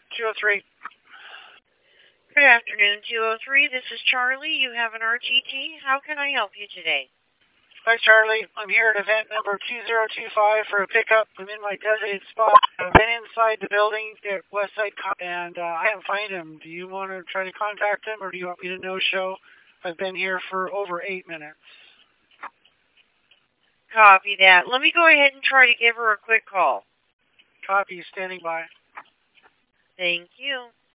203. Good afternoon, 203. This is Charlie. You have an RTT. How can I help you today? Hi, Charlie. I'm here at event number 2025 for a pickup. I'm in my designated spot. I've been inside the building at Westside, and I can't find him. Do you want to try to contact him, or do you want me to no-show? I've been here for over 8 minutes. Copy that. Let me go ahead and try to give her a quick call. Copy, standing by. Thank you.